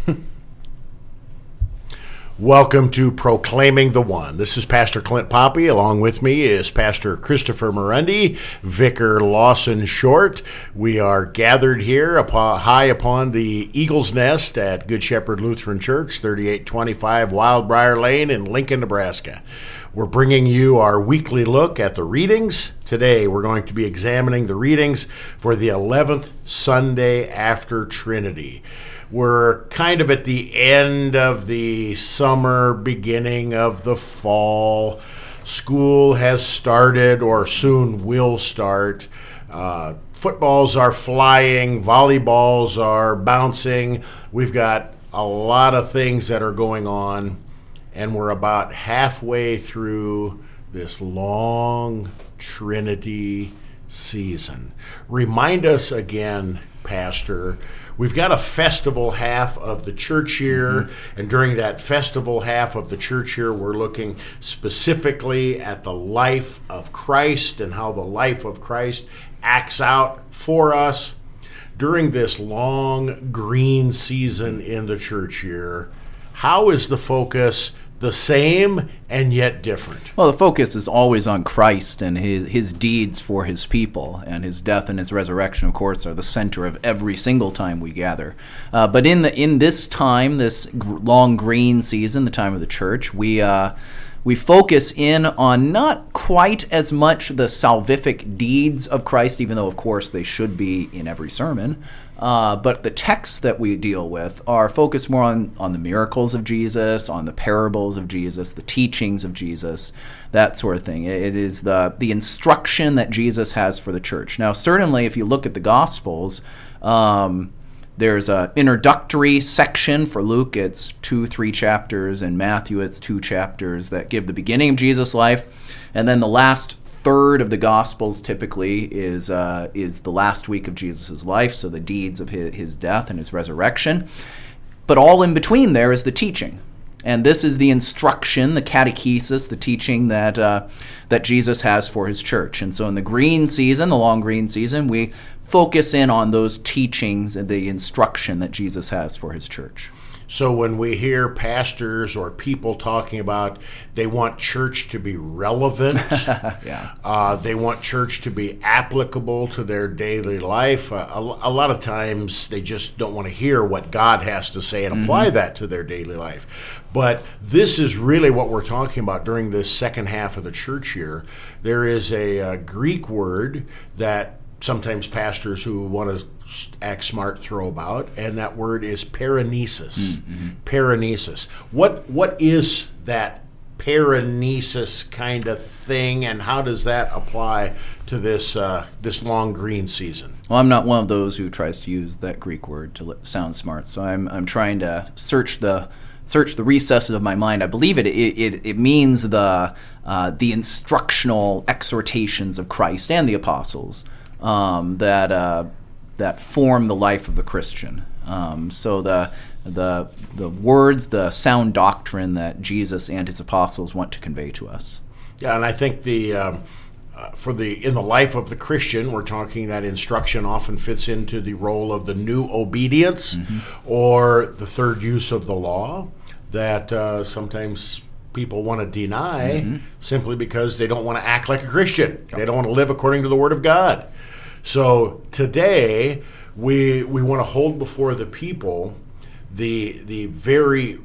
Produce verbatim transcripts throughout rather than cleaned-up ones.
Welcome to Proclaiming the One. This is Pastor Clint Poppy. Along with me is Pastor Christopher Morendi, Vicar Lawson Short. We are gathered here upon, high upon the Eagle's Nest at Good Shepherd Lutheran Church, thirty-eight twenty-five Wildbriar Lane in Lincoln, Nebraska. We're bringing you our weekly look at the readings. Today we're going to be examining the readings for the eleventh Sunday after Trinity. We're kind of at the end of the summer, beginning of the fall. School has started or soon will start. Uh, footballs are flying, volleyballs are bouncing. We've got a lot of things that are going on, and we're about halfway through this long Trinity season. Remind us again, Pastor, we've got a festival half of the church year, mm-hmm. and during that festival half of the church year, we're looking specifically at the life of Christ and how the life of Christ acts out for us. During this long green season in the church year, how is the focus the same and yet different? Well, the focus is always on Christ and his his deeds for his people, and his death and his resurrection, of course, are the center of every single time we gather. Uh, but in the in this time, this gr- long green season, the time of the church, we uh, we focus in on not quite as much the salvific deeds of Christ, even though, of course, they should be in every sermon. Uh, but the texts that we deal with are focused more on, on the miracles of Jesus, on the parables of Jesus, the teachings of Jesus, that sort of thing. It is the, the instruction that Jesus has for the church. Now, certainly, if you look at the Gospels, um, there's an introductory section. For Luke, it's two, three chapters, and Matthew, it's two chapters that give the beginning of Jesus' life. And then the last third of the Gospels typically is uh, is the last week of Jesus' life, so the deeds of his, his death and his resurrection. But all in between there is the teaching. And this is the instruction, the catechesis, the teaching that uh, that Jesus has for his church. And so in the green season, the long green season, we focus in on those teachings and the instruction that Jesus has for his church. So when we hear pastors or people talking about they want church to be relevant, yeah. uh, they want church to be applicable to their daily life, uh, a, a lot of times they just don't want to hear what God has to say and apply mm-hmm. that to their daily life. But this is really what we're talking about during this second half of the church year. There is a, a Greek word that sometimes pastors who want to act smart throw about, and that word is paranesis. Mm-hmm. Paranesis. What what is that paranesis kind of thing, and how does that apply to this uh, this long green season? Well, I'm not one of those who tries to use that Greek word to sound smart, so I'm I'm trying to search the search the recesses of my mind. I believe it it it, it means the uh, the instructional exhortations of Christ and the apostles um, that. Uh, that form the life of the Christian. Um, so the the the words, the sound doctrine that Jesus and his apostles want to convey to us. Yeah, and I think the um, uh, for the in the life of the Christian, we're talking that instruction often fits into the role of the new obedience mm-hmm. or the third use of the law that uh, sometimes people want to deny mm-hmm. simply because they don't want to act like a Christian. They don't want to live according to the Word of God. So today we we want to hold before the people the the very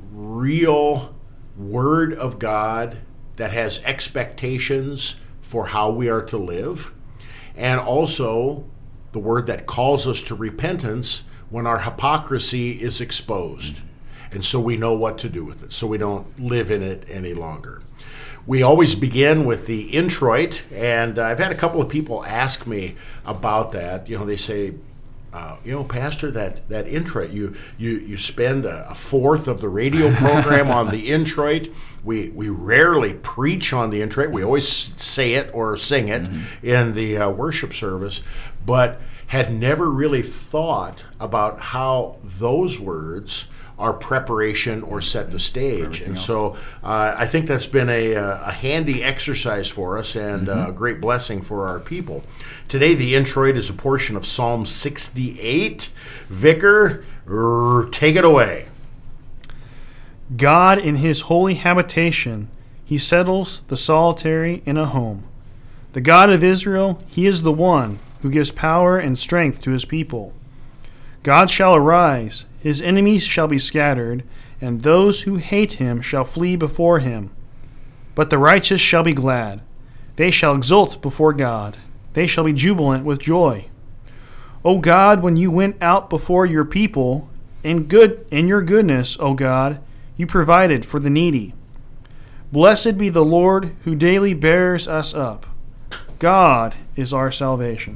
real Word of God that has expectations for how we are to live, and also the Word that calls us to repentance when our hypocrisy is exposed. And so we know what to do with it, so we don't live in it any longer. We always begin with the introit, and I've had a couple of people ask me about that. You know, they say, uh, you know, Pastor, that, that introit, you you you spend a, a fourth of the radio program on the introit. We we rarely preach on the introit. We always say it or sing it mm-hmm. in the uh, worship service, but had never really thought about how those words our preparation or set the stage. And else. so uh, I think that's been a, a handy exercise for us and mm-hmm. a great blessing for our people. Today, the introit is a portion of Psalm sixty-eight. Vicar, r- take it away. God in his holy habitation, he settles the solitary in a home. The God of Israel, he is the one who gives power and strength to his people. God shall arise, his enemies shall be scattered, and those who hate him shall flee before him. But the righteous shall be glad. They shall exult before God. They shall be jubilant with joy. O God, when you went out before your people, in good in your goodness, O God, you provided for the needy. Blessed be the Lord who daily bears us up. God is our salvation.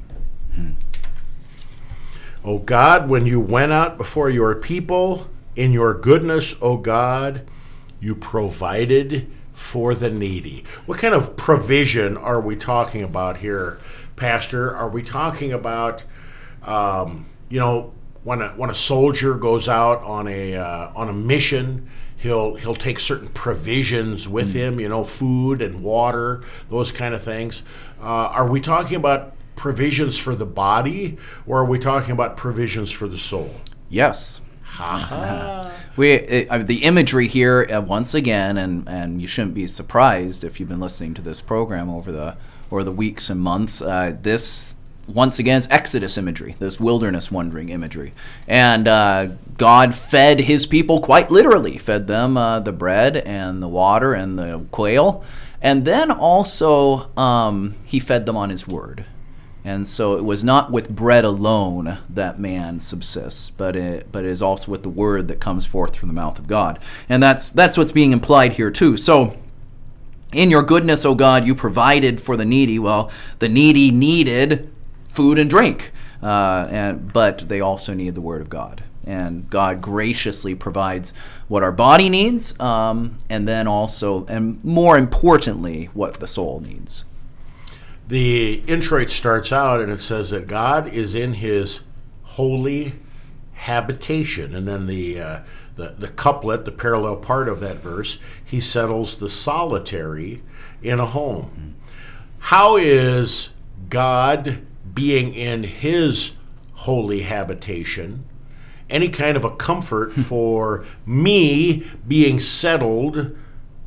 O God, when you went out before your people, in your goodness, O God, you provided for the needy. What kind of provision are we talking about here, Pastor? Are we talking about, um, you know, when a when a soldier goes out on a uh, on a mission, he'll he'll take certain provisions with mm. him, you know, food and water, those kind of things. Uh, are we talking about provisions for the body, or are we talking about provisions for the soul? Yes. Ha-ha. we it, uh, the imagery here uh, once again, and, and you shouldn't be surprised if you've been listening to this program over the or the weeks and months. Uh, this once again is Exodus imagery, this wilderness wandering imagery, and uh, God fed His people quite literally, fed them uh, the bread and the water and the quail, and then also um, He fed them on His word. And so it was not with bread alone that man subsists, but it but it is also with the word that comes forth from the mouth of God. And that's that's what's being implied here too. So in your goodness, O God, you provided for the needy. Well, the needy needed food and drink, uh, and but they also need the word of God. And God graciously provides what our body needs, um, and then also, and more importantly, what the soul needs. The introit starts out and it says that God is in his holy habitation. And then the, uh, the, the couplet, the parallel part of that verse, he settles the solitary in a home. How is God being in his holy habitation any kind of a comfort for me being settled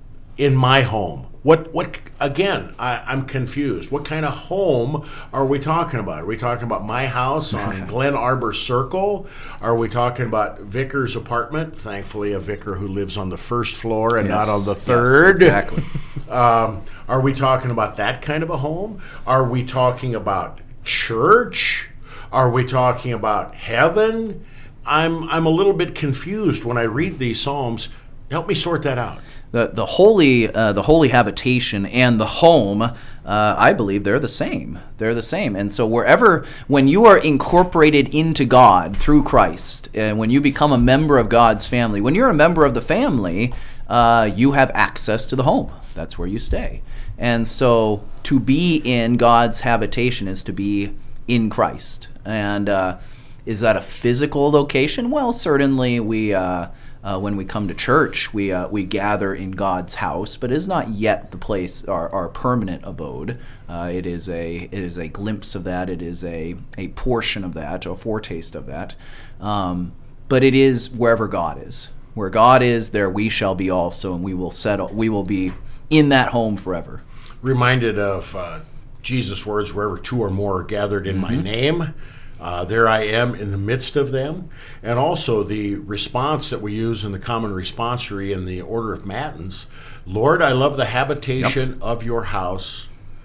in my home? What, what? Again, I, I'm confused. What kind of home are we talking about? Are we talking about my house on Glen Arbor Circle? Are we talking about Vicar's apartment? Thankfully, a vicar who lives on the first floor and yes. not on the third. Yes, exactly. um, are we talking about that kind of a home? Are we talking about church? Are we talking about heaven? I'm I'm a little bit confused when I read these Psalms. Help me sort that out. The the holy uh, the holy habitation and the home, uh, I believe they're the same. They're the same. And so wherever, when you are incorporated into God through Christ, and when you become a member of God's family, when you're a member of the family, uh, you have access to the home. That's where you stay. And so to be in God's habitation is to be in Christ. And uh, is that a physical location? Well, certainly we... Uh, Uh, when we come to church, we uh, we gather in God's house, but it is not yet the place, our, our permanent abode. Uh, it is a it is a glimpse of that. It is a, a portion of that, a foretaste of that. Um, but it is wherever God is. Where God is, there we shall be also, and we will settle. We will be in that home forever. Reminded of uh, Jesus' words, wherever two or more are gathered in Mm-hmm. my name, Uh, there I am in the midst of them. And also the response that we use in the common responsory in the order of matins, Lord, I love the habitation yep. of your house,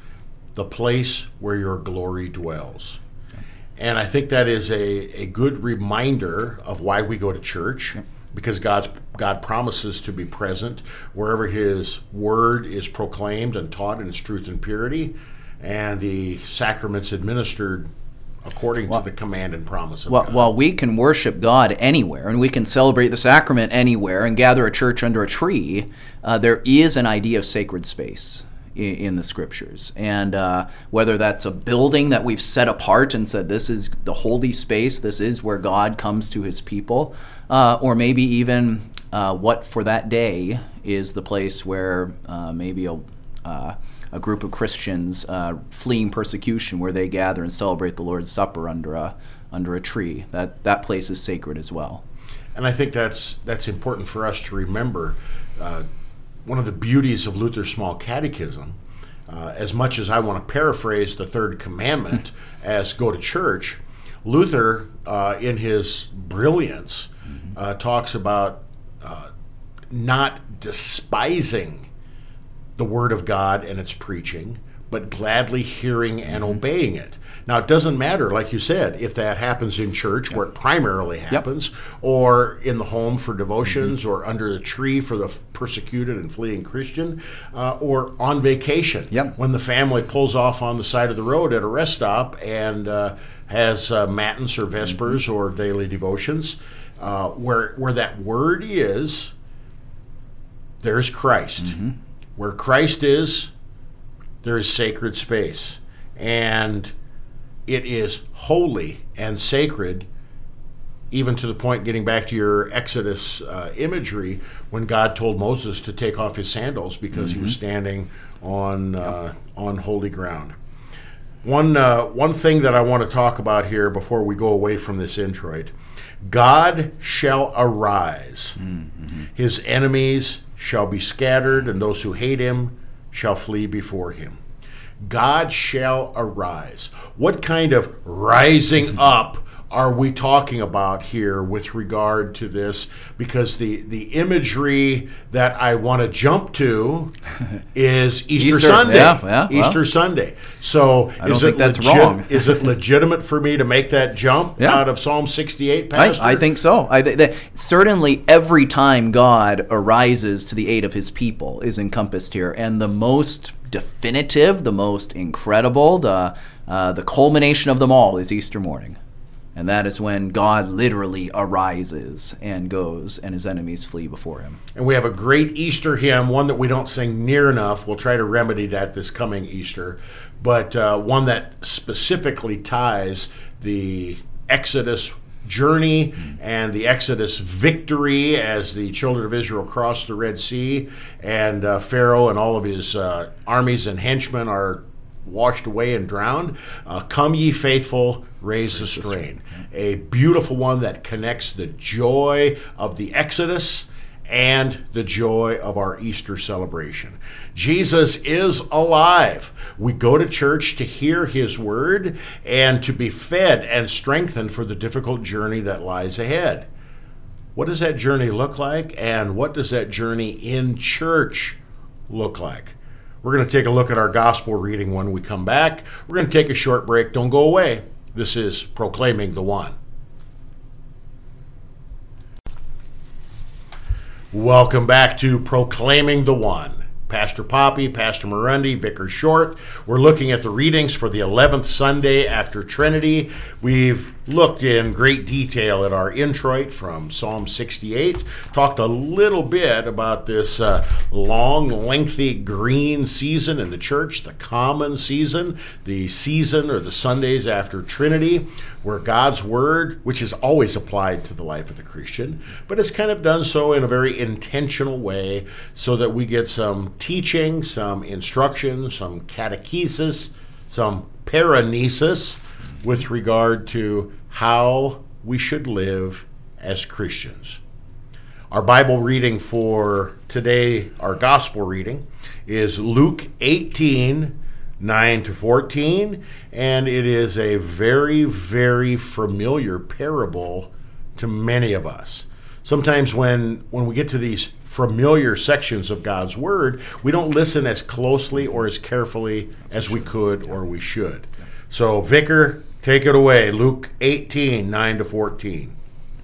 the place where your glory dwells. Yep. And I think that is a, a good reminder of why we go to church, yep. because God's, God promises to be present wherever his word is proclaimed and taught in its truth and purity, and the sacraments administered according well, to the command and promise of well, God. While we can worship God anywhere, and we can celebrate the sacrament anywhere, and gather a church under a tree, uh, there is an idea of sacred space in, in the Scriptures. And uh, whether that's a building that we've set apart and said this is the holy space, this is where God comes to his people, uh, or maybe even uh, what for that day is the place where uh, maybe a... Uh, a group of Christians uh, fleeing persecution, where they gather and celebrate the Lord's Supper under a under a tree. That that place is sacred as well. And I think that's that's important for us to remember. Uh, one of the beauties of Luther's Small Catechism, uh, as much as I want to paraphrase the third commandment as go to church, Luther, uh, in his brilliance, uh, talks about uh, not despising the Word of God and its preaching, but gladly hearing and mm-hmm. obeying it. Now, it doesn't matter, like you said, if that happens in church, yep. where it primarily happens, yep. or in the home for devotions, mm-hmm. or under the tree for the persecuted and fleeing Christian, uh, or on vacation, yep. when the family pulls off on the side of the road at a rest stop and uh, has uh, matins or vespers mm-hmm. or daily devotions, uh, where where that word is, there's Christ. Mm-hmm. Where Christ is, there is sacred space. And it is holy and sacred, even to the point, getting back to your Exodus uh, imagery, when God told Moses to take off his sandals because mm-hmm. he was standing on uh, on holy ground. One uh, one thing that I want to talk about here before we go away from this introit: God shall arise; mm-hmm. his enemies shall be scattered, and those who hate him shall flee before him. God shall arise. What kind of rising up are we talking about here with regard to this? Because the, the imagery that I want to jump to is Easter, Easter Sunday. Yeah, yeah, Easter well, Sunday. So I don't is think it that's legit, wrong. Is it legitimate for me to make that jump yeah. out of Psalm sixty-eight, Pastor? I, I think so. I th- that certainly every time God arises to the aid of his people is encompassed here. And the most definitive, the most incredible, the uh, the culmination of them all is Easter morning. And that is when God literally arises and goes, and his enemies flee before him. And we have a great Easter hymn, one that we don't sing near enough. We'll try to remedy that this coming Easter. But uh, one that specifically ties the Exodus journey and the Exodus victory as the children of Israel cross the Red Sea, and uh, Pharaoh and all of his uh, armies and henchmen are washed away and drowned. Uh, Come ye faithful, raise the strain. A beautiful one that connects the joy of the Exodus and the joy of our Easter celebration. Jesus is alive. We go to church to hear his word and to be fed and strengthened for the difficult journey that lies ahead. What does that journey look like, and what does that journey in church look like? We're going to take a look at our gospel reading when we come back. We're going to take a short break. Don't go away. This is Proclaiming the One. Welcome back to Proclaiming the One. Pastor Poppy, Pastor Morendi, Vicar Short. We're looking at the readings for the eleventh Sunday after Trinity. We've looked in great detail at our introit from Psalm sixty-eight, talked a little bit about this uh, long, lengthy green season in the church, the common season, the season or the Sundays after Trinity, where God's Word, which is always applied to the life of the Christian, but it's kind of done so in a very intentional way so that we get some teaching, some instruction, some catechesis, some paranesis with regard to how we should live as Christians. Our Bible reading for today, our gospel reading, is Luke eighteen, nine to fourteen, and it is a very, very familiar parable to many of us. Sometimes when, when we get to these familiar sections of God's Word, we don't listen as closely or as carefully as we could or we should. So, Vicar, take it away. Luke eighteen, nine to fourteen.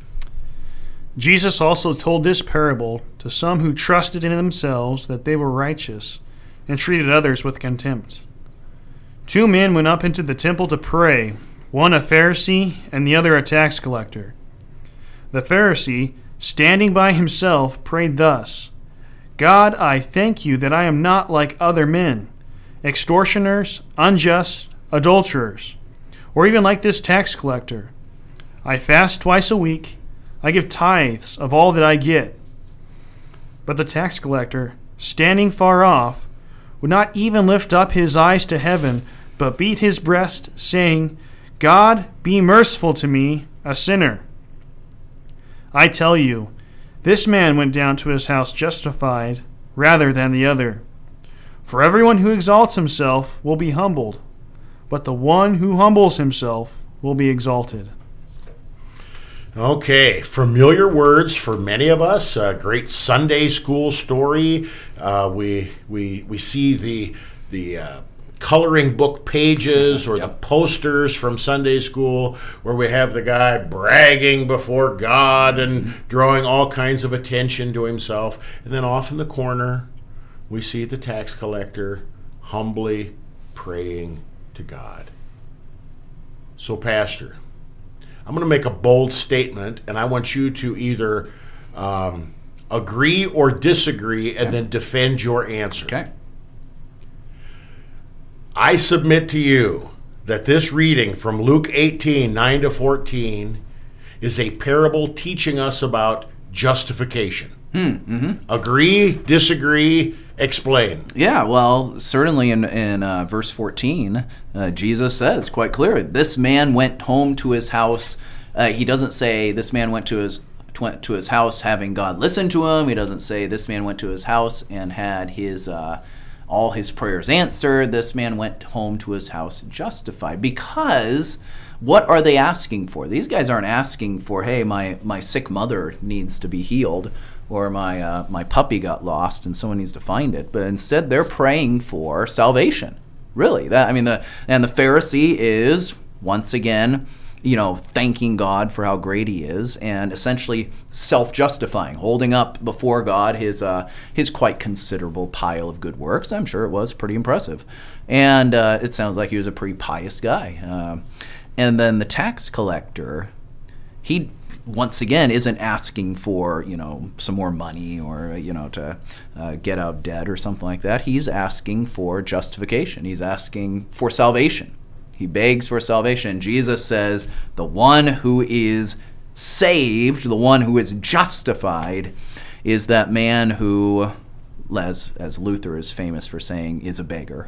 Jesus also told this parable to some who trusted in themselves that they were righteous and treated others with contempt. Two men went up into the temple to pray, one a Pharisee and the other a tax collector. The Pharisee, standing by himself, prayed thus, God, I thank you that I am not like other men, extortioners, unjust, adulterers, or even like this tax collector. I fast twice a week. I give tithes of all that I get. But the tax collector, standing far off, would not even lift up his eyes to heaven, but beat his breast, saying, God, be merciful to me, a sinner. I tell you, this man went down to his house justified rather than the other. For everyone who exalts himself will be humbled, but the one who humbles himself will be exalted. Okay, familiar words for many of us. A great Sunday school story. Uh, we we we see the the uh, coloring book pages or yep. the posters from Sunday school where we have the guy bragging before God and drawing all kinds of attention to himself, and then off in the corner we see the tax collector humbly praying to God. So, Pastor, I'm going to make a bold statement, and I want you to either um, agree or disagree and okay. then defend your answer. Okay. I submit to you that this reading from Luke eighteen, nine to fourteen is a parable teaching us about justification. Hmm, mm-hmm. Agree, disagree, explain. Yeah, well, certainly in, in uh, verse fourteen, uh, Jesus says quite clearly, this man went home to his house. Uh, he doesn't say this man went to his went to his house having God listen to him. He doesn't say this man went to his house and had his uh, all his prayers answered. This man went home to his house justified. Because what are they asking for? These guys aren't asking for, hey, my, my sick mother needs to be healed, or my uh, my puppy got lost and someone needs to find it. But instead, they're praying for salvation. Really, that I mean, the and the Pharisee is once again, you know, thanking God for how great He is, and essentially self-justifying, holding up before God his uh, his quite considerable pile of good works. I'm sure it was pretty impressive, and uh, it sounds like he was a pretty pious guy. Um, and then the tax collector, he once again isn't asking for, you know, some more money or, you know, to uh, get out of debt or something like that. He's asking for justification. He's asking for salvation. He begs for salvation. Jesus says the one who is saved, the one who is justified, is that man who, as, as Luther is famous for saying, is a beggar.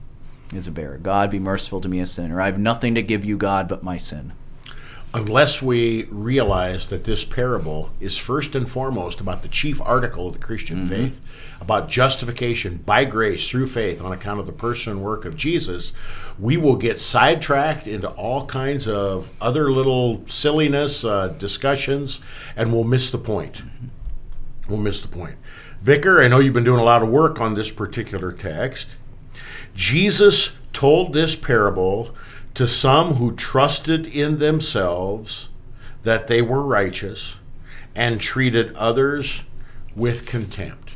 Is a beggar. God, be merciful to me, a sinner. I have nothing to give you, God, but my sin. Unless we realize that this parable is first and foremost about the chief article of the Christian mm-hmm. faith, about justification by grace through faith on account of the person and work of Jesus, we will get sidetracked into all kinds of other little silliness, uh, discussions, and we'll miss the point. Mm-hmm. We'll miss the point. Vicar, I know you've been doing a lot of work on this particular text. Jesus told this parable to some who trusted in themselves that they were righteous and treated others with contempt.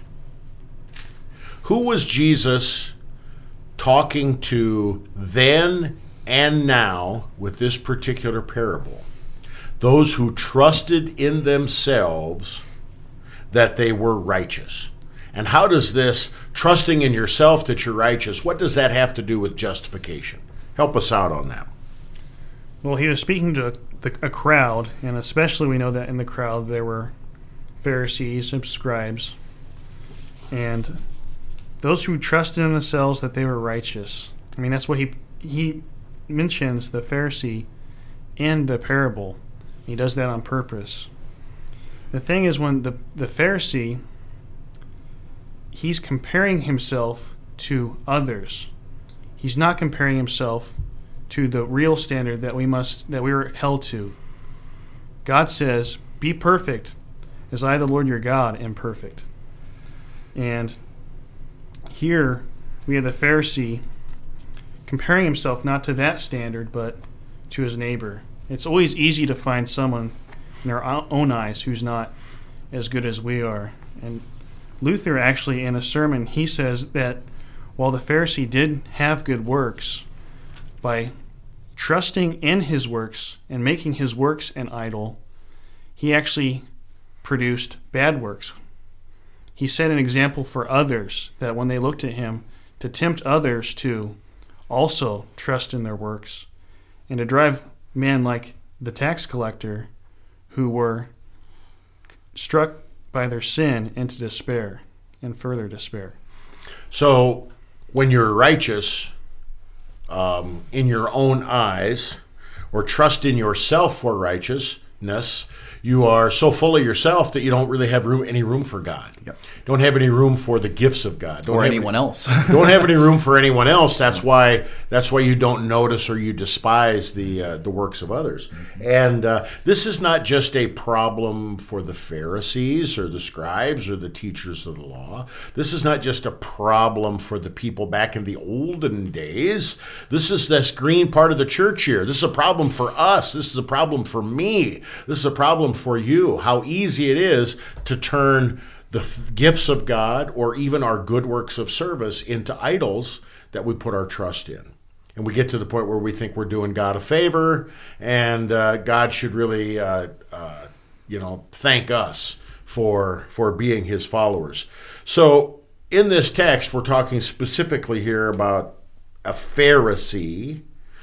Who was Jesus talking to then and now with this particular parable? Those who trusted in themselves that they were righteous. And how does this trusting in yourself that you're righteous, what does that have to do with justification? Help us out on that. Well, he was speaking to a, a crowd, and especially we know that in the crowd there were Pharisees and scribes, and those who trusted in themselves that they were righteous. I mean, that's what he he mentions, the Pharisee in the parable. He does that on purpose. The thing is, when the, the Pharisee, he's comparing himself to others. He's not comparing himself to the real standard that we must that we are held to. God says, "Be perfect, as I, the Lord your God, am perfect." And here we have the Pharisee comparing himself not to that standard, but to his neighbor. It's always easy to find someone in our own eyes who's not as good as we are. And Luther actually, in a sermon, he says that while the Pharisee did have good works, by trusting in his works and making his works an idol, he actually produced bad works. He set an example for others that when they looked at him, to tempt others to also trust in their works, and to drive men like the tax collector, who were struck by their sin, into despair and further despair. So when you're righteous um, in your own eyes, or trust in yourself for righteousness, you are so full of yourself that you don't really have room, any room for God. Yep. Don't have any room for the gifts of God. Don't Or have anyone any, else. don't have any room for anyone else. That's why that's why you don't notice or you despise the uh, the works of others. Mm-hmm. And uh, this is not just a problem for the Pharisees or the scribes or the teachers of the law. This is not just a problem for the people back in the olden days. This is this green part of the church here. This is a problem for us. This is a problem for me. This is a problem for you. How easy it is to turn the f- gifts of God or even our good works of service into idols that we put our trust in. And we get to the point where we think we're doing God a favor and uh, God should really, uh, uh, you know, thank us for for being his followers. So in this text, we're talking specifically here about a Pharisee.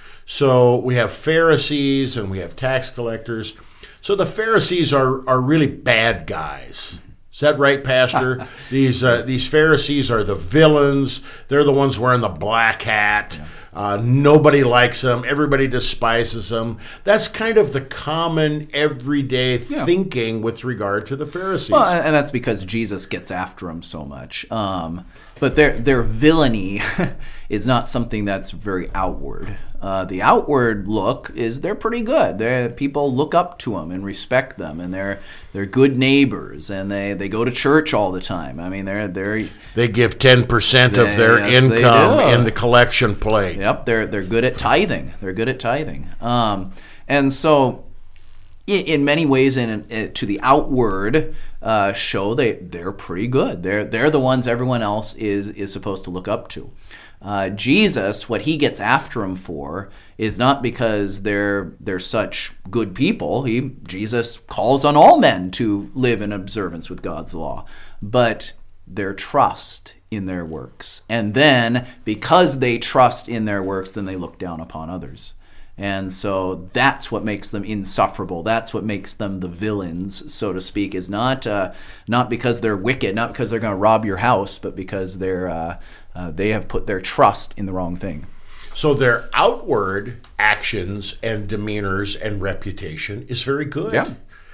So we have Pharisees and we have tax collectors. So the Pharisees are, are really bad guys. Is that right, Pastor? these uh, these Pharisees are the villains. They're the ones wearing the black hat. Yeah. Uh, nobody likes them. Everybody despises them. That's kind of the common everyday yeah. thinking with regard to the Pharisees. Well, and that's because Jesus gets after them so much. Um, but their their villainy is not something that's very outward. Uh, the outward look is they're pretty good. They're, people look up to them and respect them, and they're they're good neighbors, and they, they go to church all the time. I mean, they're they're they give ten percent of their yes, income in the collection plate. Yep, they're they're good at tithing. They're good at tithing, um, and so in, in many ways, in, in to the outward uh, show, they they're pretty good. They're they're the ones everyone else is is supposed to look up to. Uh, Jesus, what he gets after him for is not because they're they're such good people. He Jesus calls on all men to live in observance with God's law, but their trust in their works. And then because they trust in their works, then they look down upon others. And so that's what makes them insufferable. That's what makes them the villains, so to speak, is not uh, not because they're wicked, not because they're going to rob your house, but because they're uh, uh, they have put their trust in the wrong thing. So their outward actions and demeanors and reputation is very good. Yeah.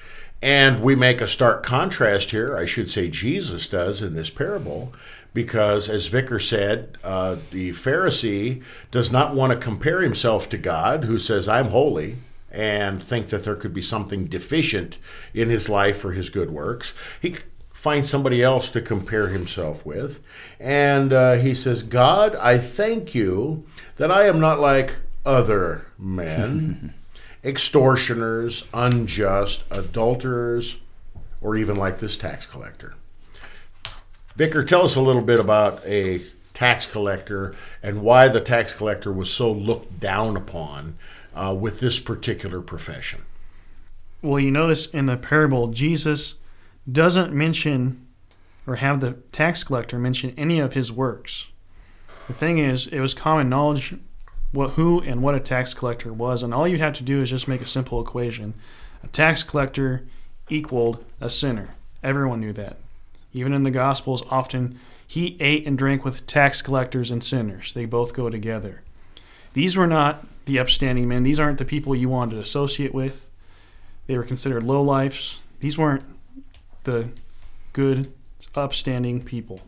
And we make a stark contrast here, I should say Jesus does in this parable, because as Vicar said, uh, the Pharisee does not want to compare himself to God, who says, I'm holy, and think that there could be something deficient in his life or his good works. He finds somebody else to compare himself with, and uh, he says, God, I thank you that I am not like other men, extortioners, unjust, adulterers, or even like this tax collector. Vicar, tell us a little bit about a tax collector and why the tax collector was so looked down upon uh, with this particular profession. Well, you notice in the parable, Jesus doesn't mention or have the tax collector mention any of his works. The thing is, it was common knowledge what who and what a tax collector was, and all you have to do is just make a simple equation. A tax collector equaled a sinner. Everyone knew that. Even in the Gospels, often he ate and drank with tax collectors and sinners. They both go together. These were not the upstanding men. These aren't the people you wanted to associate with. They were considered lowlifes. These weren't the good, upstanding people.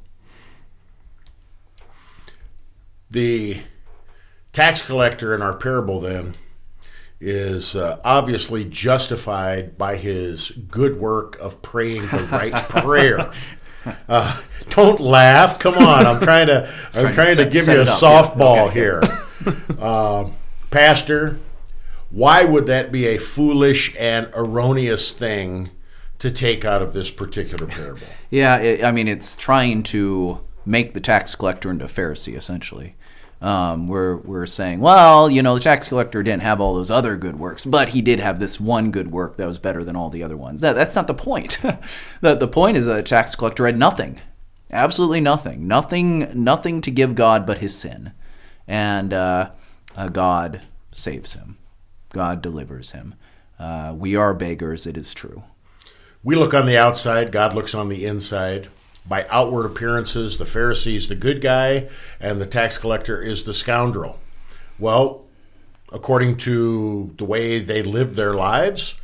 The tax collector in our parable, then, is uh, obviously justified by his good work of praying the right prayer. Uh, don't laugh. Come on. I'm trying to I'm trying, trying to, to give you a softball yeah. okay. here. uh, Pastor, why would that be a foolish and erroneous thing to take out of this particular parable? Yeah, it, I mean, it's trying to make the tax collector into a Pharisee, essentially. Um, we're we're saying, well, you know, the tax collector didn't have all those other good works, but he did have this one good work that was better than all the other ones. That, that's not the point. the The point is that the tax collector had nothing, absolutely nothing, nothing, nothing to give God but his sin, and uh, uh, God saves him. God delivers him. Uh, we are beggars, it is true. We look on the outside. God looks on the inside. By outward appearances, the Pharisee is the good guy and the tax collector is the scoundrel. Well, according to the way they lived their lives,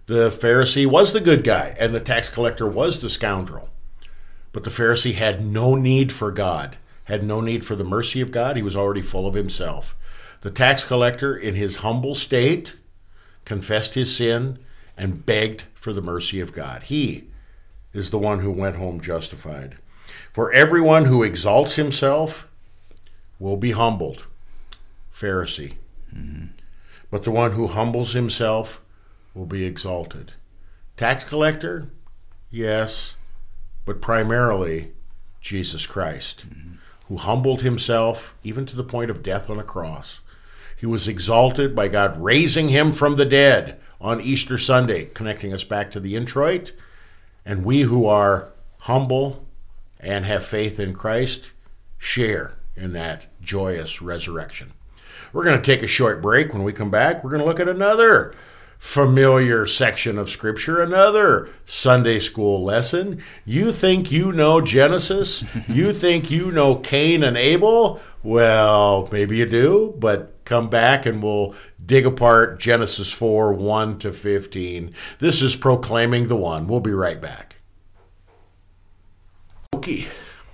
The Pharisee was the good guy, and the tax collector was the scoundrel. But the Pharisee had no need for God, had no need for the mercy of God. He was already full of himself. The tax collector, in his humble state, confessed his sin and begged for the mercy of God. He is the one who went home justified. For everyone who exalts himself will be humbled. Pharisee. Mm-hmm. But the one who humbles himself will be exalted. Tax collector? Yes, but primarily Jesus Christ, mm-hmm. who humbled himself even to the point of death on a cross. He was exalted by God raising him from the dead on Easter Sunday, connecting us back to the introit. And we who are humble and have faith in Christ share in that joyous resurrection. We're going to take a short break. When we come back, we're going to look at another familiar section of Scripture, another Sunday school lesson. You think you know Genesis? You think you know Cain and Abel? Well, maybe you do, but come back and we'll dig apart Genesis four, one to fifteen. This is Proclaiming the One. We'll be right back. Okay.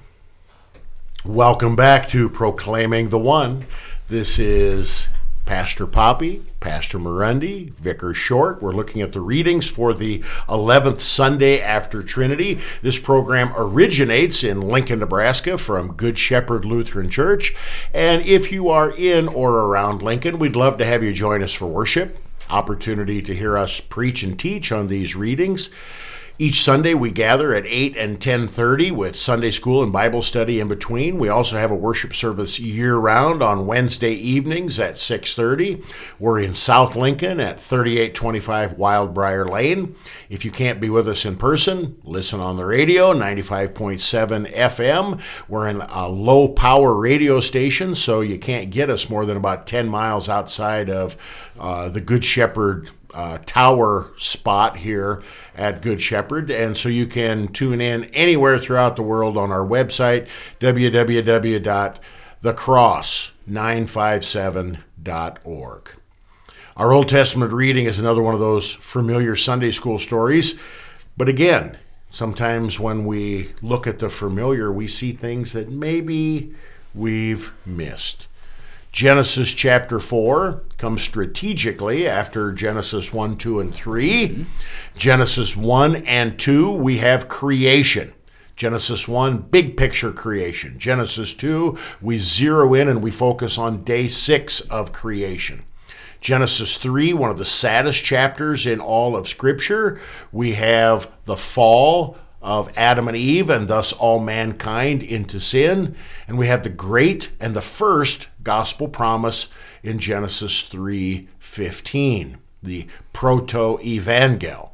Welcome back to Proclaiming the One. This is Pastor Poppy, Pastor Murundi, Vicar Short. We're looking at the readings for the eleventh Sunday after Trinity. This program originates in Lincoln, Nebraska from Good Shepherd Lutheran Church. And if you are in or around Lincoln, we'd love to have you join us for worship, opportunity to hear us preach and teach on these readings. Each Sunday we gather at eight and ten thirty with Sunday school and Bible study in between. We also have a worship service year-round on Wednesday evenings at six thirty. We're in South Lincoln at thirty-eight twenty-five Wildbriar Lane. If you can't be with us in person, listen on the radio, ninety-five point seven F M. We're in a low-power radio station, so you can't get us more than about ten miles outside of uh, the Good Shepherd Uh, tower spot here at Good Shepherd, and so you can tune in anywhere throughout the world on our website, w w w dot the cross nine five seven dot org. Our Old Testament reading is another one of those familiar Sunday school stories, but again, sometimes when we look at the familiar, we see things that maybe we've missed. Genesis chapter four comes strategically after Genesis one, two, and three. Mm-hmm. Genesis one and two, we have creation. Genesis one, big picture creation. Genesis two, we zero in and we focus on day six of creation. Genesis three, one of the saddest chapters in all of Scripture, we have the fall of Adam and Eve, and thus all mankind into sin. And we have the great and the first gospel promise in Genesis three fifteen, the proto-evangel.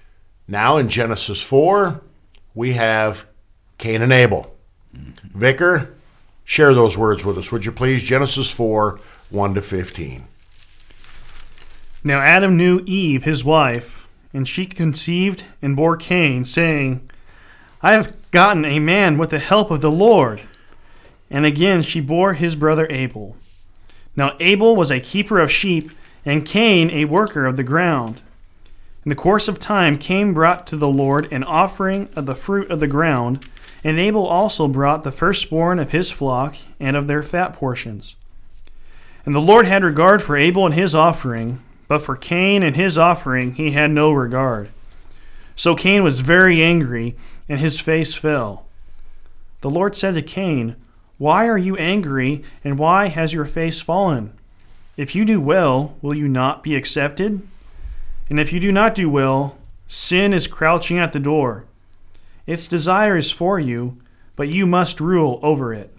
Now in Genesis four, we have Cain and Abel. Mm-hmm. Vicar, share those words with us, would you please? Genesis four, one to fifteen. Now Adam knew Eve, his wife, and she conceived and bore Cain, saying, I have gotten a man with the help of the Lord. And again she bore his brother Abel. Now Abel was a keeper of sheep, and Cain a worker of the ground. In the course of time Cain brought to the Lord an offering of the fruit of the ground, and Abel also brought the firstborn of his flock and of their fat portions. And the Lord had regard for Abel and his offering, but for Cain and his offering he had no regard. So Cain was very angry, and his face fell. The Lord said to Cain, Why are you angry, and why has your face fallen? If you do well, will you not be accepted? And if you do not do well, sin is crouching at the door. Its desire is for you, but you must rule over it.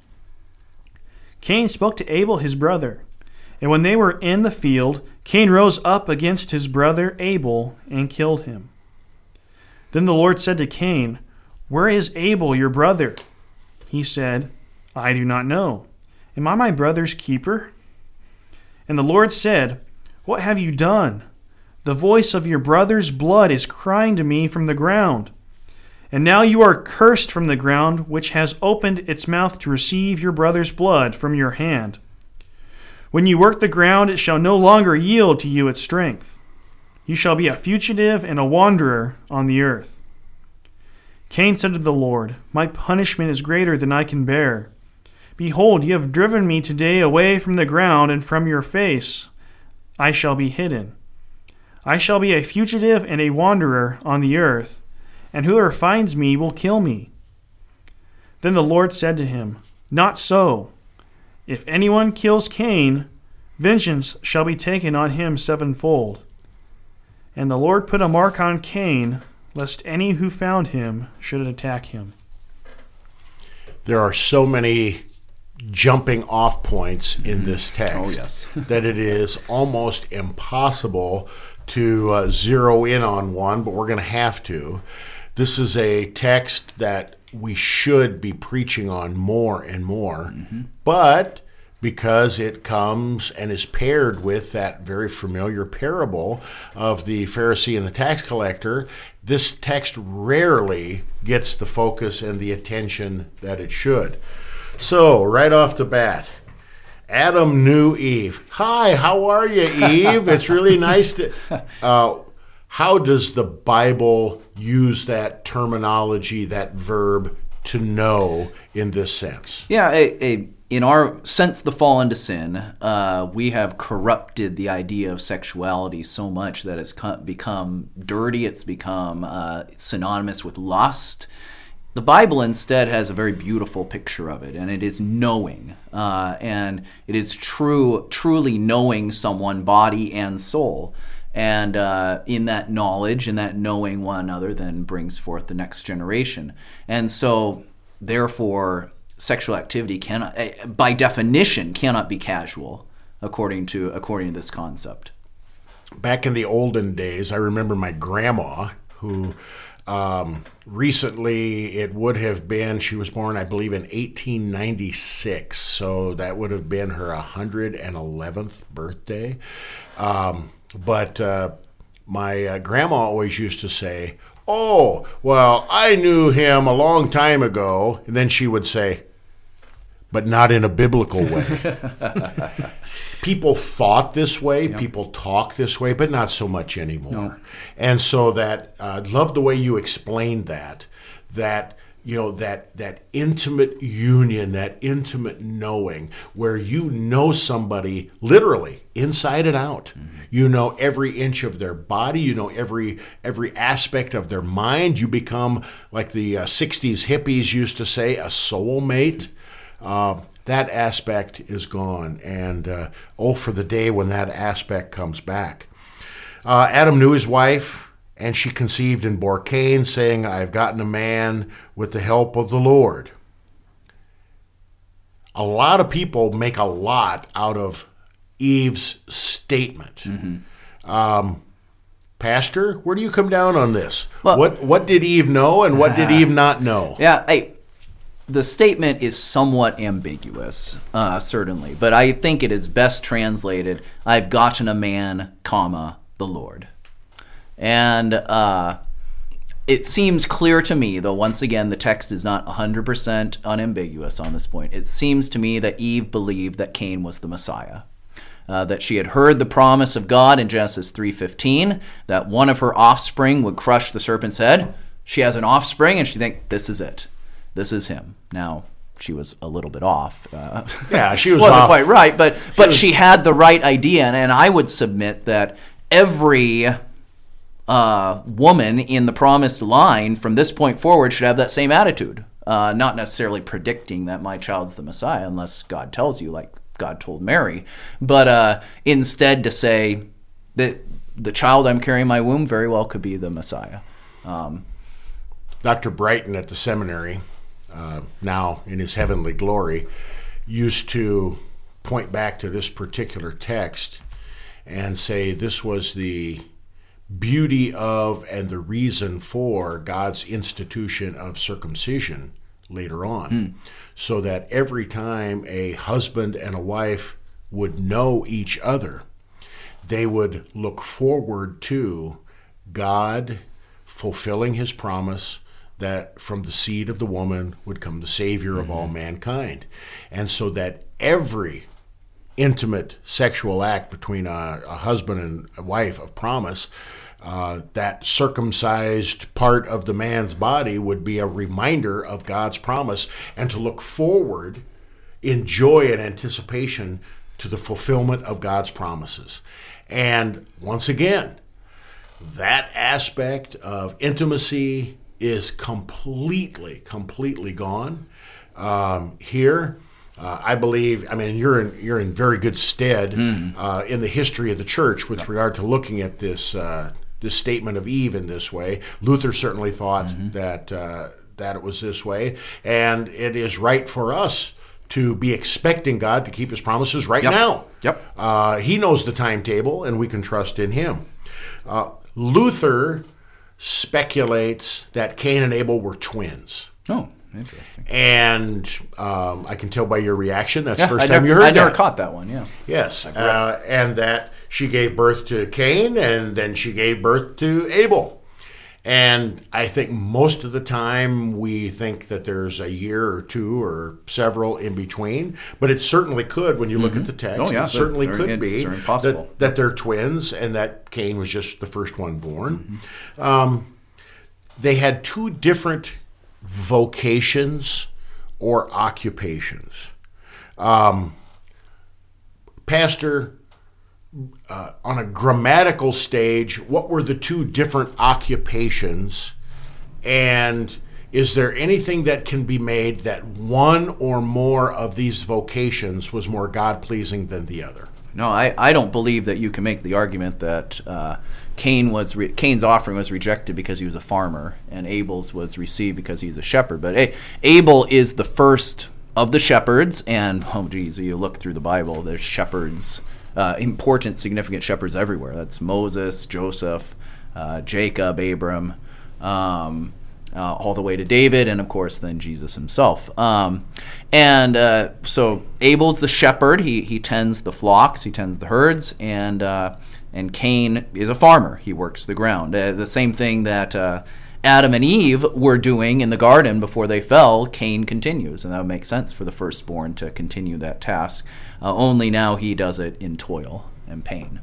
Cain spoke to Abel his brother, and when they were in the field, Cain rose up against his brother Abel and killed him. Then the Lord said to Cain, Where is Abel your brother? He said, I do not know. Am I my brother's keeper? And the Lord said, What have you done? The voice of your brother's blood is crying to me from the ground. And now you are cursed from the ground, which has opened its mouth to receive your brother's blood from your hand. When you work the ground, it shall no longer yield to you its strength. You shall be a fugitive and a wanderer on the earth. Cain said to the Lord, My punishment is greater than I can bear. Behold, you have driven me today away from the ground, and from your face I shall be hidden. I shall be a fugitive and a wanderer on the earth, and whoever finds me will kill me. Then the Lord said to him, Not so. If anyone kills Cain, vengeance shall be taken on him sevenfold. And the Lord put a mark on Cain, lest any who found him should attack him. There are so many jumping off points in this text Oh, yes. that it is almost impossible to uh, zero in on one, but we're going to have to. This is a text that we should be preaching on more and more, mm-hmm. but because it comes and is paired with that very familiar parable of the Pharisee and the tax collector, this text rarely gets the focus and the attention that it should. So, right off the bat, Adam knew Eve. Hi, how are you, Eve? It's really nice to... Uh, how does the Bible use that terminology, that verb, to know in this sense? Yeah, a, a, in our since the fall into sin, uh, we have corrupted the idea of sexuality so much that it's become dirty. It's become uh, synonymous with lust. The Bible instead has a very beautiful picture of it, and it is knowing, uh, and it is true, truly knowing someone, body and soul. And uh, in that knowledge and that knowing one another then brings forth the next generation. And so, therefore, sexual activity cannot, by definition, cannot be casual, according to according to this concept. Back in the olden days, I remember my grandma, who um, recently, it would have been, she was born, I believe, in eighteen ninety-six. So that would have been her one hundred eleventh birthday. Um, But uh, my uh, grandma always used to say, oh, well, I knew him a long time ago. And then she would say, but not in a biblical way. People thought this way. Yep. People talk this way, but not so much anymore. No. And so that, I uh, love the way you explained that, that, you know, that that intimate union, that intimate knowing where you know somebody literally inside and out. Mm-hmm. You know every inch of their body. You know every every aspect of their mind. You become, like the uh, sixties hippies used to say, a soulmate. Uh, that aspect is gone. And uh, oh, for the day when that aspect comes back. Uh, Adam knew his wife, and she conceived and bore Cain, saying, I have gotten a man with the help of the Lord. A lot of people make a lot out of Eve's statement. Mm-hmm. Um, Pastor, where do you come down on this? Well, what what did Eve know, and what did Eve not know? Yeah, hey, the statement is somewhat ambiguous, uh, certainly, but I think it is best translated, I've gotten a man, comma, the Lord. And uh, it seems clear to me, though once again the text is not one hundred percent unambiguous on this point, it seems to me that Eve believed that Cain was the Messiah. Uh, that she had heard the promise of God in Genesis three fifteen, that one of her offspring would crush the serpent's head. She has an offspring, and she thinks, this is it. This is him. Now, she was a little bit off. Uh, yeah, she was wasn't off. quite right, but, she but was... she had the right idea, and, and I would submit that every uh, woman in the promised line from this point forward should have that same attitude. Uh, not necessarily predicting that my child's the Messiah, unless God tells you, like God told Mary, but uh, instead to say that the child I'm carrying in my womb very well could be the Messiah. Um, Doctor Brighton at the seminary, uh, now in his heavenly glory, used to point back to this particular text and say this was the beauty of and the reason for God's institution of circumcision later on. Mm. So that every time a husband and a wife would know each other, they would look forward to God fulfilling his promise that from the seed of the woman would come the Savior mm-hmm. of all mankind. And so that every intimate sexual act between a, a husband and a wife of promise, uh, that circumcised part of the man's body would be a reminder of God's promise and to look forward in joy and anticipation to the fulfillment of God's promises. And once again, that aspect of intimacy is completely, completely gone. Um, here, uh, I believe, I mean, you're in, you're in very good stead mm. uh, in the history of the church with regard to looking at this uh, this statement of Eve in this way. Luther certainly thought mm-hmm. that uh, that it was this way, and it is right for us to be expecting God to keep his promises right yep. now. Yep. Uh, he knows the timetable, and we can trust in him. Uh, Luther speculates that Cain and Abel were twins. Oh, interesting. And um, I can tell by your reaction, that's yeah, the first I time never, you heard I that. never caught that one, yeah. Yes, uh, and that she gave birth to Cain, and then she gave birth to Abel. And I think most of the time we think that there's a year or two or several in between, but it certainly could when you look mm-hmm. at the text. Oh, yeah, it certainly very, could be that, that they're twins and that Cain was just the first one born. Mm-hmm. Um, they had two different vocations or occupations. Um, Pastor, Uh, on a grammatical stage, what were the two different occupations, and is there anything that can be made that one or more of these vocations was more God-pleasing than the other? No, I, I don't believe that you can make the argument that uh, Cain was re- Cain's offering was rejected because he was a farmer, and Abel's was received because he's a shepherd. But A- Abel is the first of the shepherds, and oh geez, you look through the Bible, there's shepherds. Uh, important, significant shepherds everywhere. That's Moses, Joseph, uh, Jacob, Abram, um, uh, all the way to David, and of course then Jesus himself. Um, and uh, so Abel's the shepherd. He he tends the flocks, he tends the herds, and uh, and Cain is a farmer. He works the ground. Uh, the same thing that uh, Adam and Eve were doing in the garden before they fell, Cain continues, and that would make sense for the firstborn to continue that task. Uh, only now he does it in toil and pain.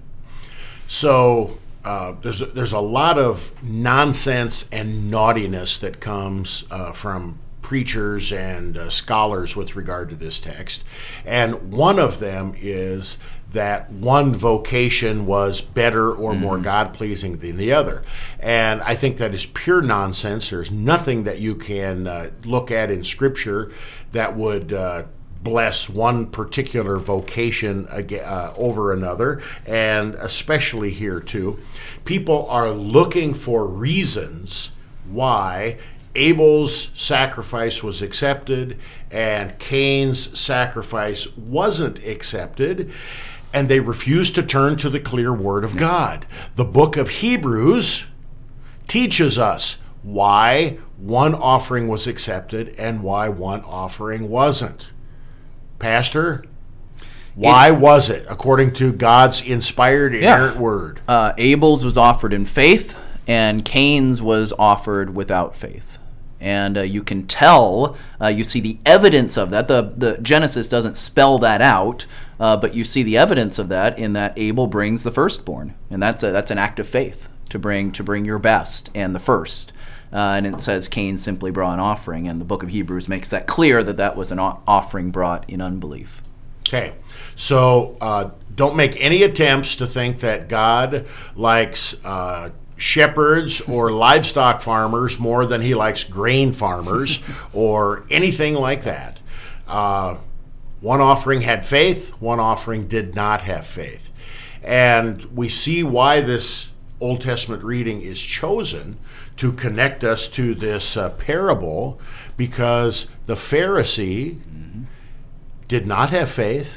So uh, there's a, there's a lot of nonsense and naughtiness that comes uh, from preachers and uh, scholars with regard to this text, and one of them is that one vocation was better or mm-hmm. more God-pleasing than the other. And I think that is pure nonsense. There's nothing that you can uh, look at in Scripture that would uh, bless one particular vocation uh, over another, and especially here too. People are looking for reasons why Abel's sacrifice was accepted and Cain's sacrifice wasn't accepted, and they refuse to turn to the clear Word of God. The book of Hebrews teaches us why one offering was accepted and why one offering wasn't. Pastor, why it, was it, according to God's inspired, inerrant yeah. Word? Uh, Abel's was offered in faith, and Cain's was offered without faith. And uh, you can tell, uh, you see the evidence of that. The, the Genesis doesn't spell that out, uh, but you see the evidence of that in that Abel brings the firstborn, and that's a, that's an act of faith to bring to bring your best and the first. Uh, and it says Cain simply brought an offering, and the book of Hebrews makes that clear that that was an o- offering brought in unbelief. Okay, so uh, don't make any attempts to think that God likes Uh, shepherds or livestock farmers more than he likes grain farmers or anything like that. Uh, one offering had faith, one offering did not have faith. And we see why this Old Testament reading is chosen to connect us to this uh, parable, because the Pharisee mm-hmm. did not have faith,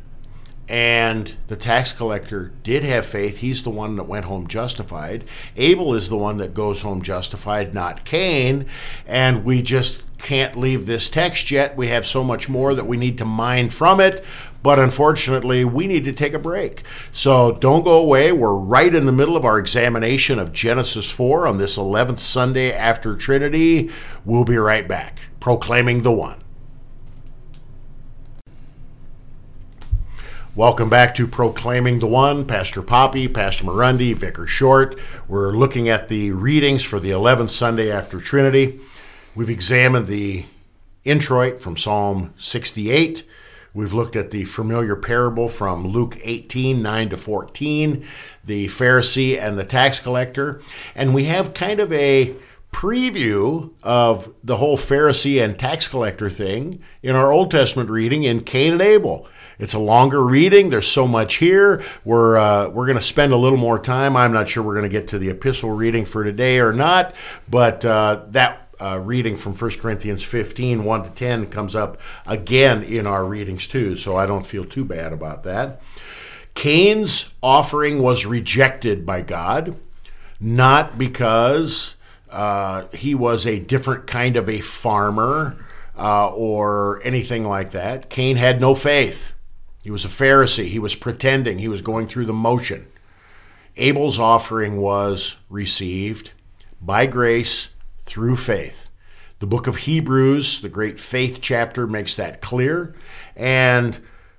and the tax collector did have faith. He's the one that went home justified. Abel is the one that goes home justified, not Cain. And we just can't leave this text yet. We have so much more that we need to mine from it. But unfortunately, we need to take a break. So don't go away. We're right in the middle of our examination of Genesis four on this eleventh Sunday after Trinity. We'll be right back, proclaiming the one. Welcome back to Proclaiming the One. Pastor Poppy, Pastor Marundi, Vicar Short. We're looking at the readings for the eleventh Sunday after Trinity. We've examined the introit from Psalm sixty-eight. We've looked at the familiar parable from Luke eighteen, nine to fourteen, the Pharisee and the tax collector. And we have kind of a preview of the whole Pharisee and tax collector thing in our Old Testament reading in Cain and Abel. It's a longer reading. There's so much here. We're uh, we're going to spend a little more time. I'm not sure we're going to get to the epistle reading for today or not, but uh, that uh, reading from First Corinthians fifteen, one to ten comes up again in our readings too, so I don't feel too bad about that. Cain's offering was rejected by God, not because uh, he was a different kind of a farmer uh, or anything like that. Cain had no faith. He was a Pharisee. He was pretending. He was going through the motion. Abel's offering was received by grace through faith. The book of Hebrews, the great faith chapter, makes that clear. And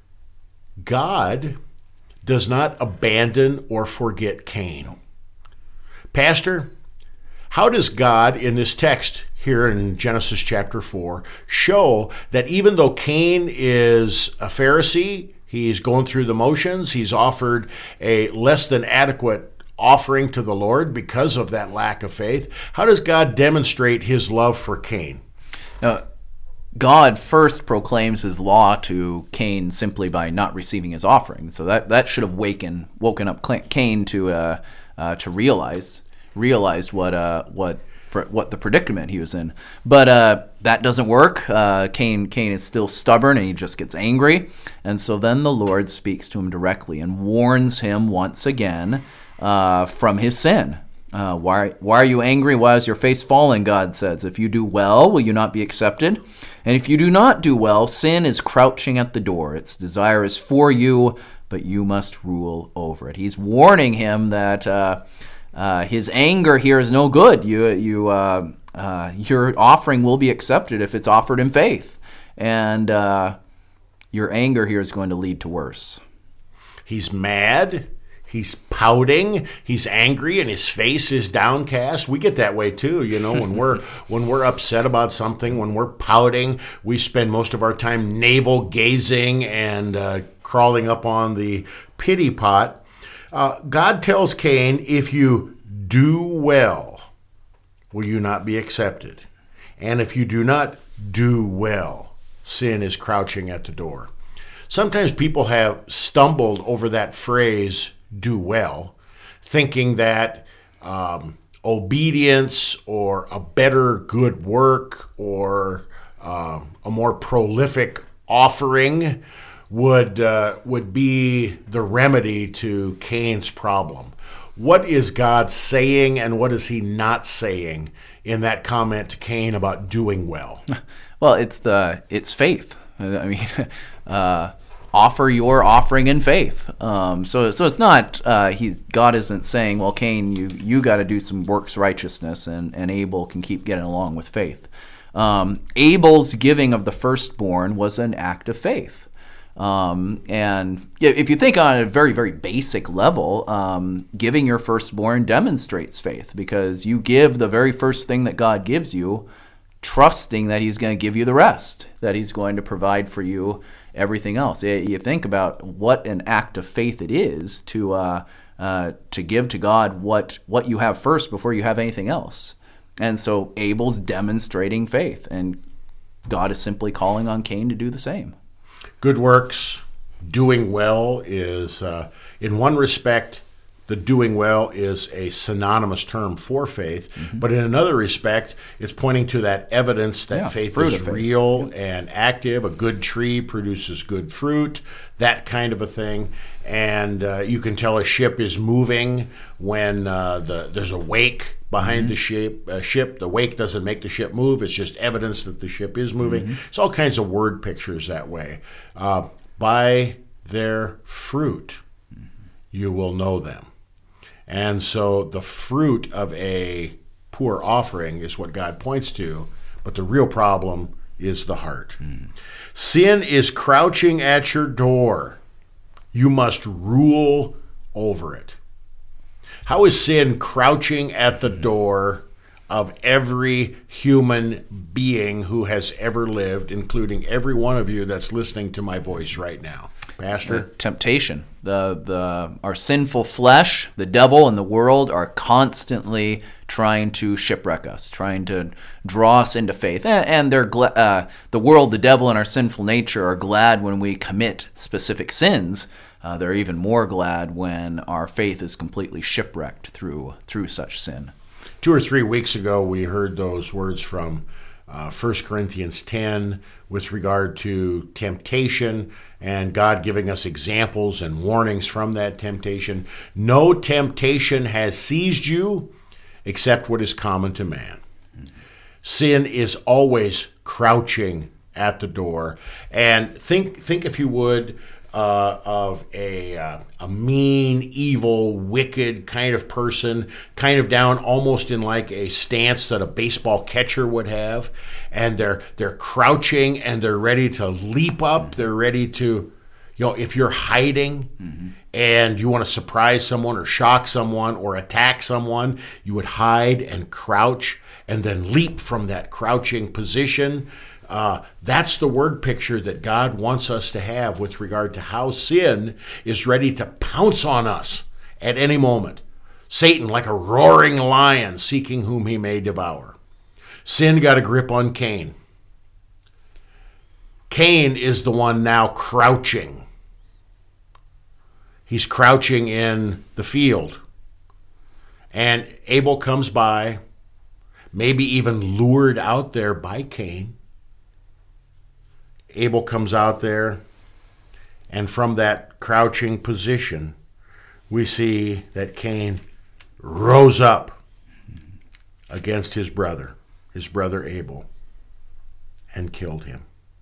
God does not abandon or forget Cain. Pastor, how does God in this text here in Genesis chapter four show that even though Cain is a Pharisee, he's going through the motions, he's offered a less than adequate offering to the Lord because of that lack of faith, how does God demonstrate his love for Cain? Now, God first proclaims his law to Cain simply by not receiving his offering. So that, that should have waken, woken up Cain to uh, uh, to realize realized what uh, what what the predicament he was in. But uh, that doesn't work. Uh, Cain Cain is still stubborn, and he just gets angry. And so then the Lord speaks to him directly and warns him once again uh, from his sin. Uh, why, why are you angry? Why is your face fallen? God says, if you do well, will you not be accepted? And if you do not do well, sin is crouching at the door. Its desire is for you, but you must rule over it. He's warning him that uh, uh, his anger here is no good. You, you, uh, uh, your offering will be accepted if it's offered in faith. And uh, your anger here is going to lead to worse. He's mad. He's pouting, he's angry, and his face is downcast. We get that way too, you know, when we're when we're upset about something, when we're pouting, we spend most of our time navel gazing and uh, crawling up on the pity pot. Uh, God tells Cain, if you do well, will you not be accepted? And if you do not do well, sin is crouching at the door. Sometimes people have stumbled over that phrase, do well, thinking that um, obedience or a better good work or uh, a more prolific offering would uh, would be the remedy to Cain's problem. What is God saying and what is he not saying in that comment to Cain about doing well? Well, it's the it's faith. I mean, uh, offer your offering in faith. Um, so, so it's not uh, he. God isn't saying, "Well, Cain, you you got to do some works righteousness," and, and Abel can keep getting along with faith. Um, Abel's giving of the firstborn was an act of faith, um, and if you think on a very very basic level, um, giving your firstborn demonstrates faith because you give the very first thing that God gives you, trusting that He's going to give you the rest, that He's going to provide for you everything else. You think about what an act of faith it is to uh, uh, to give to God what what you have first before you have anything else. And so Abel's demonstrating faith, and God is simply calling on Cain to do the same. Good works, doing well is, uh, in one respect, the doing well is a synonymous term for faith, mm-hmm. but in another respect, it's pointing to that evidence that yeah, faith is faith. real yeah. and active. A good tree produces good fruit, that kind of a thing. And uh, you can tell a ship is moving when uh, the there's a wake behind mm-hmm. the ship. Uh, ship. The wake doesn't make the ship move. It's just evidence that the ship is moving. Mm-hmm. It's all kinds of word pictures that way. Uh, by their fruit, you will know them. And so the fruit of a poor offering is what God points to, but the real problem is the heart. Mm. Sin is crouching at your door. You must rule over it. How is sin crouching at the door of every human being who has ever lived, including every one of you that's listening to my voice right now? Pastor? The temptation. The the our sinful flesh, the devil, and the world are constantly trying to shipwreck us, trying to draw us into faith. And, and they're gla- uh, the world, the devil, and our sinful nature are glad when we commit specific sins. Uh, they're even more glad when our faith is completely shipwrecked through through such sin. Two or three weeks ago, we heard those words from uh, First Corinthians ten with regard to temptation and God giving us examples and warnings from that temptation. No temptation has seized you except what is common to man. Sin is always crouching at the door. And think, think if you would, Uh, of a uh, a mean, evil, wicked kind of person, kind of down almost in like a stance that a baseball catcher would have, and they're they're crouching and they're ready to leap up. They're ready to, you know, if you're hiding mm-hmm. and you want to surprise someone or shock someone or attack someone, you would hide and crouch and then leap from that crouching position. Uh, that's the word picture that God wants us to have with regard to how sin is ready to pounce on us at any moment. Satan, like a roaring lion, seeking whom he may devour. Sin got a grip on Cain. Cain is the one now crouching. He's crouching in the field. And Abel comes by, maybe even lured out there by Cain. Abel comes out there, and from that crouching position, we see that Cain rose up against his brother, his brother Abel, and killed him.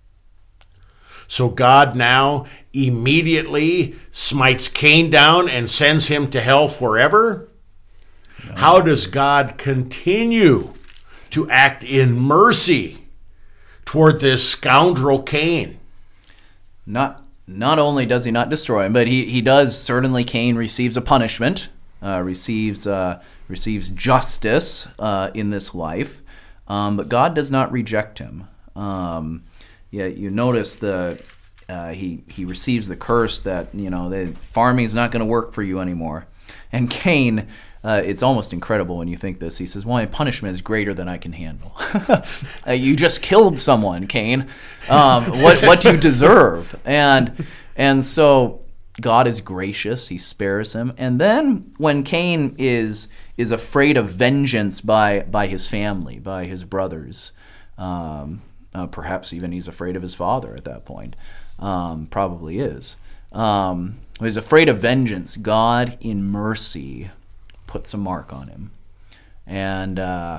So God now immediately smites Cain down and sends him to hell forever? No. How does God continue to act in mercy toward this scoundrel Cain? Not not only does he not destroy him, but he, he does, certainly Cain receives a punishment, uh, receives uh, receives justice uh, in this life, um, but God does not reject him. Um, yeah, you notice the uh, he he receives the curse that, you know, the farming is not going to work for you anymore. And Cain, Uh, it's almost incredible when you think this. He says, well, my punishment is greater than I can handle. uh, you just killed someone, Cain. Um, what what do you deserve? And and so God is gracious. He spares him. And then when Cain is is afraid of vengeance by, by his family, by his brothers, um, uh, perhaps even he's afraid of his father at that point. Um, probably is. Um, he's afraid of vengeance. God, in mercy, puts a mark on him. And uh,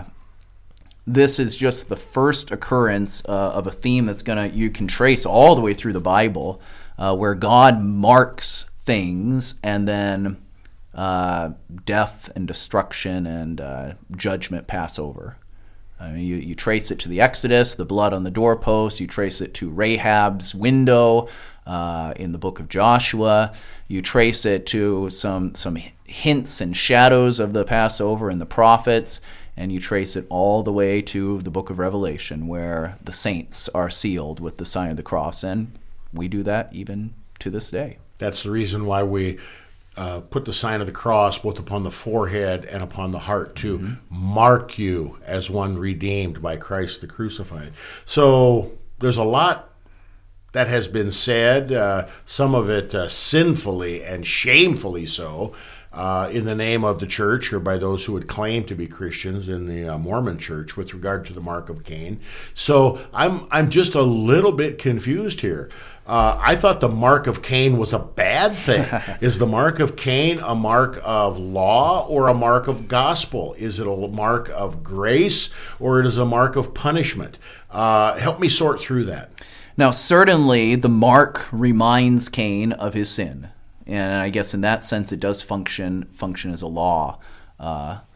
this is just the first occurrence uh, of a theme that's going to, you can trace all the way through the Bible, uh, where God marks things and then uh, death and destruction and uh, judgment pass over. I mean, you, you trace it to the Exodus, the blood on the doorpost. You trace it to Rahab's window uh, in the book of Joshua. You trace it to some some hints and shadows of the Passover in the prophets. And you trace it all the way to the book of Revelation, where the saints are sealed with the sign of the cross. And we do that even to this day. That's the reason why we uh, put the sign of the cross both upon the forehead and upon the heart to mm-hmm. mark you as one redeemed by Christ the crucified. So there's a lot that has been said, uh, some of it uh, sinfully and shamefully so, uh, in the name of the church or by those who would claim to be Christians in the uh, Mormon church with regard to the mark of Cain. So I'm I'm just a little bit confused here. Uh, I thought the mark of Cain was a bad thing. Is the mark of Cain a mark of law or a mark of gospel? Is it a mark of grace or it is a mark of punishment? Uh, help me sort through that. Now, certainly the mark reminds Cain of his sin. And I guess in that sense it does function function as a law. Uh,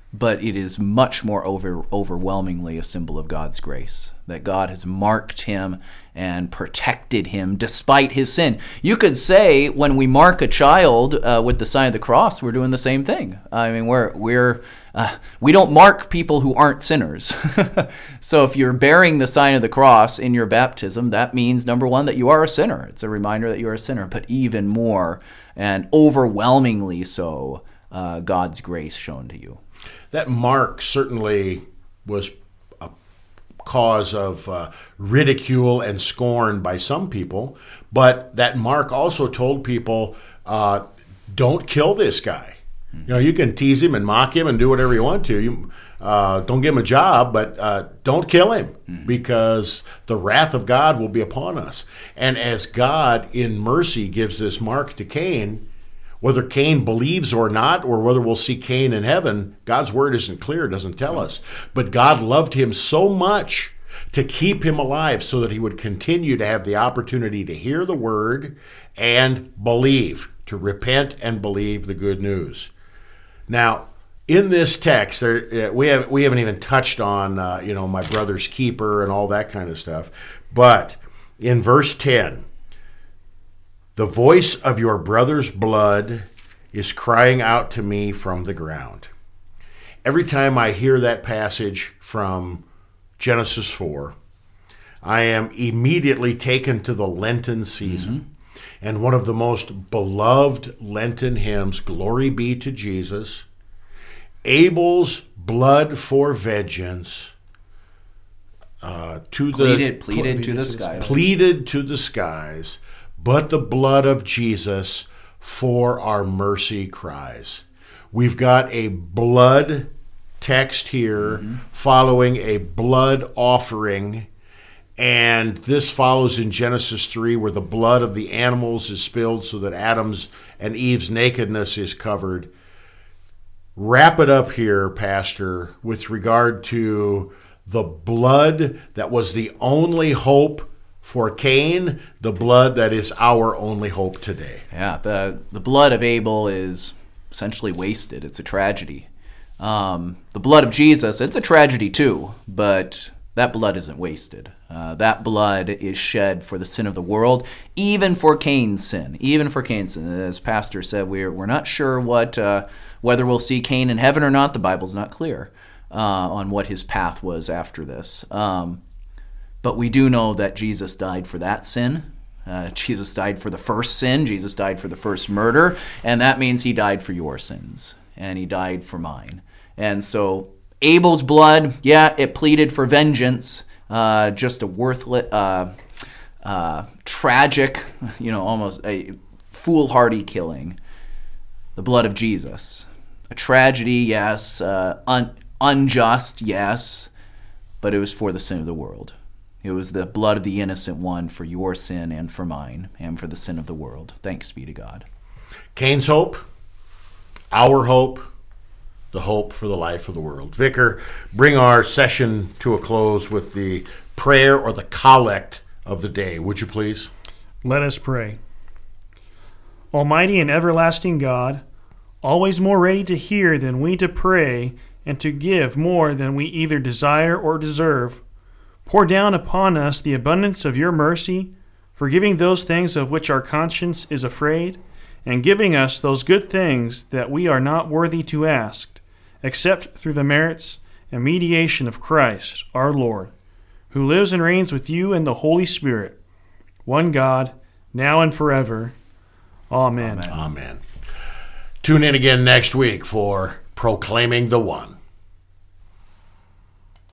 but it is much more over, overwhelmingly a symbol of God's grace, that God has marked him and protected him despite his sin. You could say when we mark a child uh, with the sign of the cross, we're doing the same thing. I mean, we're we're uh, we don't mark people who aren't sinners. So if you're bearing the sign of the cross in your baptism, that means, number one, that you are a sinner. It's a reminder that you are a sinner, but even more and overwhelmingly so, uh, God's grace shown to you. That mark certainly was a cause of uh, ridicule and scorn by some people, but that mark also told people, uh, don't kill this guy. Mm-hmm. You know, you can tease him and mock him and do whatever you want to. You uh, don't give him a job, but uh, don't kill him, mm-hmm. because the wrath of God will be upon us. And as God in mercy gives this mark to Cain, whether Cain believes or not, or whether we'll see Cain in heaven, God's word isn't clear, doesn't tell us. But God loved him so much to keep him alive so that he would continue to have the opportunity to hear the word and believe, to repent and believe the good news. Now, in this text, there, we have we haven't even touched on uh, you know, my brother's keeper and all that kind of stuff. But in verse ten, the voice of your brother's blood is crying out to me from the ground. Every time I hear that passage from Genesis four, I am immediately taken to the Lenten season. Mm-hmm. And one of the most beloved Lenten hymns, Glory Be to Jesus, Abel's blood for vengeance, uh, to pleaded, the pleaded ple- to the skies. Pleaded to the skies. But the blood of Jesus for our mercy cries. We've got a blood text here, mm-hmm. following a blood offering. And this follows in Genesis three, where the blood of the animals is spilled so that Adam's and Eve's nakedness is covered. Wrap it up here, Pastor, with regard to the blood that was the only hope for Cain, the blood that is our only hope today. Yeah, the the blood of Abel is essentially wasted. It's a tragedy. Um, the blood of Jesus, it's a tragedy too, but that blood isn't wasted. Uh, that blood is shed for the sin of the world, even for Cain's sin. Even for Cain's sin. As Pastor said, we're we're not sure what uh, whether we'll see Cain in heaven or not. The Bible's not clear uh, on what his path was after this. Um, But we do know that Jesus died for that sin. Uh, Jesus died for the first sin. Jesus died for the first murder. And that means he died for your sins. And he died for mine. And so Abel's blood, yeah, it pleaded for vengeance. Uh, just a worthless, uh, uh, tragic, you know, almost a foolhardy killing. The blood of Jesus. A tragedy, yes. Uh, un- unjust, yes. But it was for the sin of the world. It was the blood of the innocent one for your sin and for mine and for the sin of the world. Thanks be to God. Cain's hope, our hope, the hope for the life of the world. Vicar, bring our session to a close with the prayer or the collect of the day, would you please? Let us pray. Almighty and everlasting God, always more ready to hear than we to pray, and to give more than we either desire or deserve, pour down upon us the abundance of your mercy, forgiving those things of which our conscience is afraid, and giving us those good things that we are not worthy to ask, except through the merits and mediation of Christ our Lord, who lives and reigns with you in the Holy Spirit, one God, now and forever. Amen. Amen. Amen. Tune in again next week for Proclaiming the One.